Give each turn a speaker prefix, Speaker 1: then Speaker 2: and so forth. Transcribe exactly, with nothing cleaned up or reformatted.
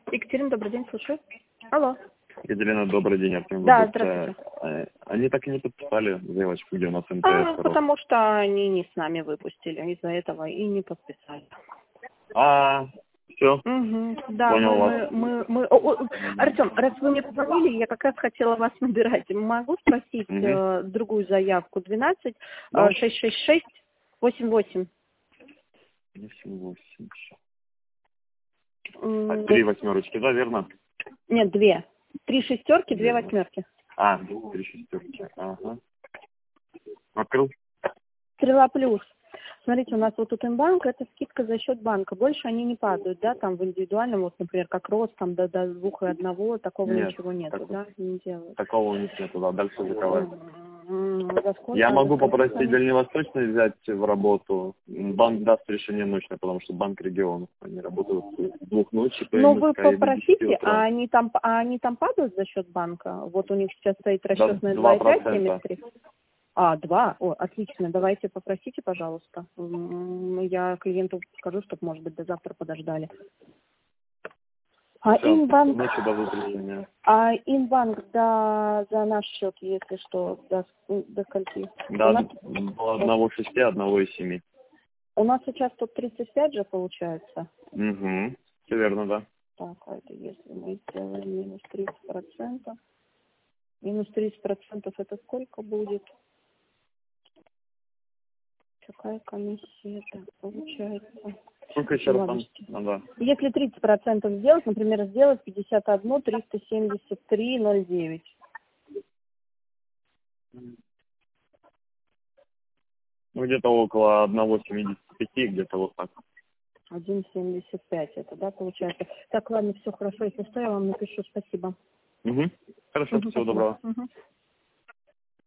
Speaker 1: Екатерина, добрый день, слушаю. Алло.
Speaker 2: Екатерина, добрый день, Артем.
Speaker 1: Да, здравствуйте.
Speaker 2: Они так и не подписали заявочку, где у нас МТС.
Speaker 1: А, потому что они не с нами выпустили, из-за этого и не подписали.
Speaker 2: А, все.
Speaker 1: Угу, да,
Speaker 2: Понял
Speaker 1: мы,
Speaker 2: вас.
Speaker 1: мы, мы, мы... О, о, Артем, раз вы мне позвонили, я как раз хотела вас набирать. Могу спросить
Speaker 2: Угу.
Speaker 1: э, другую заявку? двенадцать
Speaker 2: Да.
Speaker 1: шесть шесть шесть восемь восемь.
Speaker 2: восемь восемь.
Speaker 1: М,
Speaker 2: Три восьмерочки, да, верно?
Speaker 1: Нет, две. Три шестерки, две
Speaker 2: Верно.
Speaker 1: восьмерки.
Speaker 2: А, три шестерки. Ага. Открыл?
Speaker 1: Стрела плюс. Смотрите, у нас вот тут Инбанк, это скидка за счет банка. Больше они не падают, да, там в индивидуальном, вот, например, как рост, там до, до двух и одного, такого
Speaker 2: Нет,
Speaker 1: ничего нету,
Speaker 2: так-
Speaker 1: да, не делают.
Speaker 2: Такого у них нету, да, дальше заковать.
Speaker 1: М, за сколько?
Speaker 2: Я
Speaker 1: За
Speaker 2: могу
Speaker 1: сколько?
Speaker 2: попросить Дальневосточный взять в работу. Банк даст решение ночное, потому что банк регионов. Они работают с двух ночи по
Speaker 1: Ну, вы
Speaker 2: МСК и до десяти
Speaker 1: попросите,
Speaker 2: утра.
Speaker 1: а они там, а они там падают за счет банка? Вот у них сейчас стоит
Speaker 2: Да,
Speaker 1: расчетная
Speaker 2: два
Speaker 1: два и пять,
Speaker 2: процента.
Speaker 1: семьдесят три. А, два? О, отлично. Давайте попросите, пожалуйста. М, Я клиенту скажу, чтобы, может быть, до завтра подождали. А
Speaker 2: Все,
Speaker 1: Инбанк,
Speaker 2: ночью дадут решение.
Speaker 1: а Инбанк да, за наш счет, если что, до, до скольки?
Speaker 2: Да,
Speaker 1: У нас,
Speaker 2: до одного шести, одного и семи.
Speaker 1: у нас сейчас тут тридцать пять же получается.
Speaker 2: Угу. Все верно, да.
Speaker 1: Так, а это если мы сделаем минус тридцать процентов. Минус тридцать процентов это сколько будет? Какая комиссия это получается?
Speaker 2: Сколько еще раз там
Speaker 1: Ладушки.
Speaker 2: надо?
Speaker 1: Если тридцать процентов сделать, например, сделать пятьдесят один триста семьдесят три ноль девять.
Speaker 2: Ну, где-то около одного семидесяти пяти, где-то вот так.
Speaker 1: один семьдесят пять это, да, получается. Так, ладно, все хорошо. Если что, я вам напишу. Спасибо.
Speaker 2: Угу. Хорошо,
Speaker 1: Мгм,
Speaker 2: всего
Speaker 1: спасибо.
Speaker 2: доброго.
Speaker 1: Мгм.